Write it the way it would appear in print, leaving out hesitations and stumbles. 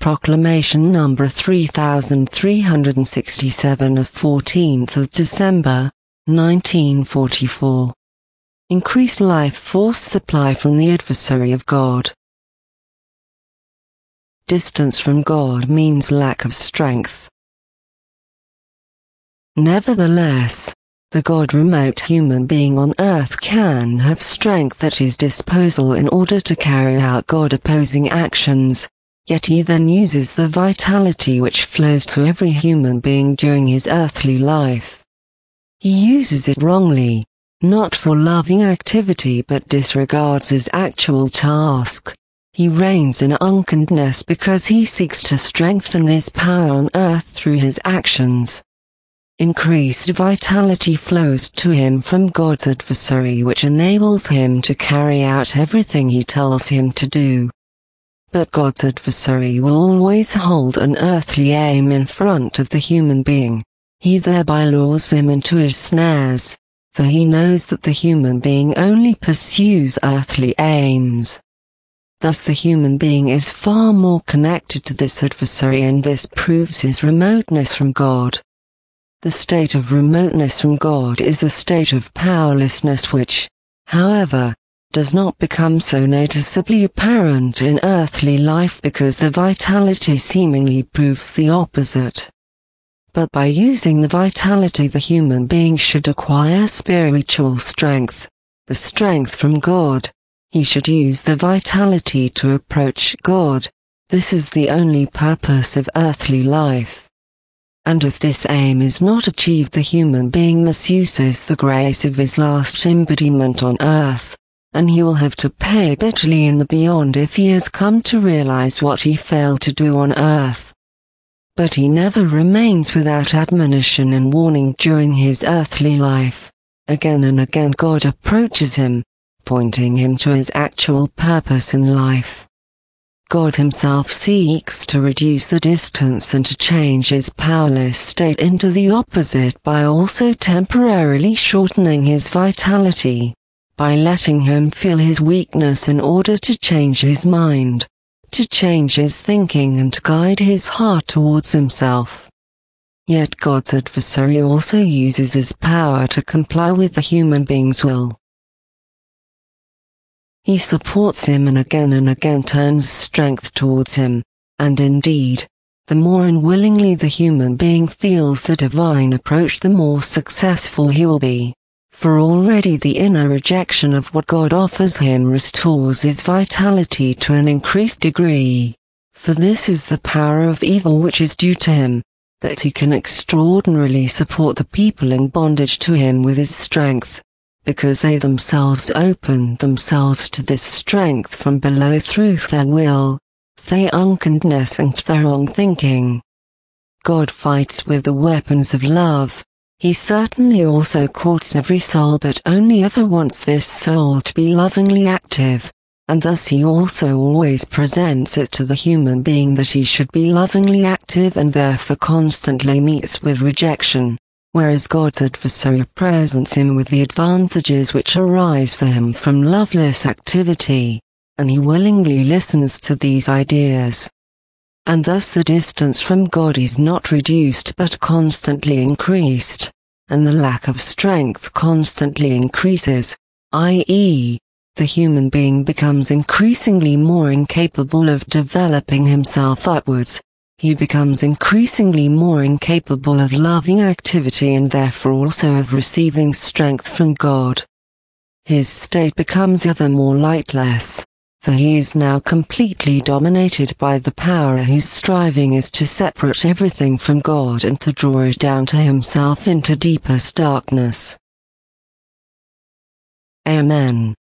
Proclamation number 3367 of 14th of December, 1944. Increased life force supply from the adversary of God. Distance from God means lack of strength. Nevertheless, the God-remote human being on earth can have strength at his disposal in order to carry out God-opposing actions, yet he then uses the vitality which flows to every human being during his earthly life. He uses it wrongly, not for loving activity but disregards his actual task. He reigns in unkindness because he seeks to strengthen his power on earth through his actions. Increased vitality flows to him from God's adversary, which enables him to carry out everything he tells him to do. But God's adversary will always hold an earthly aim in front of the human being. He thereby lures him into his snares, for he knows that the human being only pursues earthly aims. Thus the human being is far more connected to this adversary, and this proves his remoteness from God. The state of remoteness from God is a state of powerlessness which, however, does not become so noticeably apparent in earthly life because the vitality seemingly proves the opposite. But by using the vitality, the human being should acquire spiritual strength, the strength from God. He should use the vitality to approach God. This is the only purpose of earthly life. And if this aim is not achieved, the human being misuses the grace of his last embodiment on earth, and he will have to pay bitterly in the beyond if he has come to realize what he failed to do on earth. But he never remains without admonition and warning during his earthly life. Again and again God approaches him, pointing him to his actual purpose in life. God himself seeks to reduce the distance and to change his powerless state into the opposite by also temporarily shortening his vitality, by letting him feel his weakness in order to change his mind, to change his thinking and to guide his heart towards himself. Yet God's adversary also uses his power to comply with the human being's will. He supports him and again turns strength towards him, and indeed, the more unwillingly the human being feels the divine approach, the more successful he will be, for already the inner rejection of what God offers him restores his vitality to an increased degree, for this is the power of evil which is due to him, that he can extraordinarily support the people in bondage to him with his strength, because they themselves open themselves to this strength from below through their will, their unkindness and their wrong thinking. God fights with the weapons of love. He certainly also courts every soul, but only ever wants this soul to be lovingly active, and thus he also always presents it to the human being that he should be lovingly active, and therefore constantly meets with rejection. Whereas God's adversary presents him with the advantages which arise for him from loveless activity, and he willingly listens to these ideas. And thus the distance from God is not reduced but constantly increased, and the lack of strength constantly increases, i.e., the human being becomes increasingly more incapable of developing himself upwards. He becomes increasingly more incapable of loving activity and therefore also of receiving strength from God. His state becomes ever more lightless, for he is now completely dominated by the power whose striving is to separate everything from God and to draw it down to himself into deepest darkness. Amen.